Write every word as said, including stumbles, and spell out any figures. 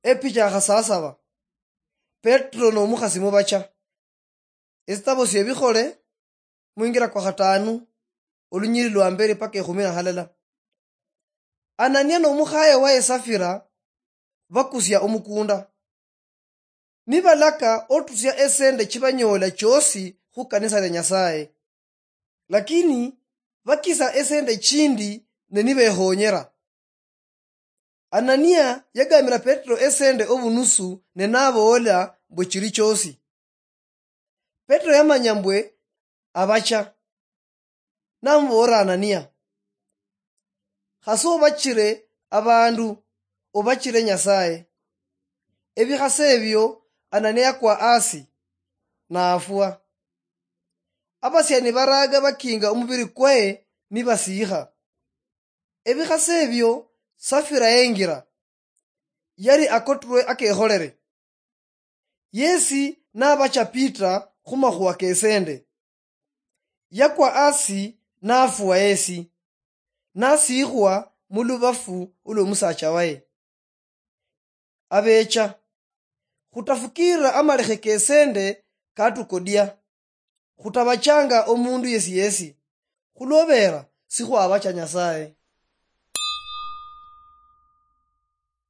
Epicha khasasaba Petro no mukhasi mubacha Estabo syebikhole mwingira kwa khatanu olunyiri lwa mbere paka ekhumi na halala. Anania no mukhaya wa Safira bakusya omukunda nibalaka otusya esende chibanyola chosi khu kanisa lya Nyasaye, lakini bakisa esende chindi ne nibekhonyera. Anania yagamira Petro esende obunusu ne nabola mbwe chili chosi. Petro yamanya mbwe abacha namubora Anania, khase obachire abandu obachire Nyasaye. Ebikhase ebyo Anania kwa asi naafwa. Abasyani baraga bakinga omubiri kwe nibasikha. Ebikhase ebyo Safira yengira yari akotrwe akekholere. Yesi nabacha Peter khumakhuwa kesende. Yakwa asi nafuwa Yesi nasikhwa mulubafu ulo musacha waye. Abecha khutafukira amalekhe kesende katukodya khutabachanga omundu yesi yesi khulobera sikhwa abacha Nyasaye.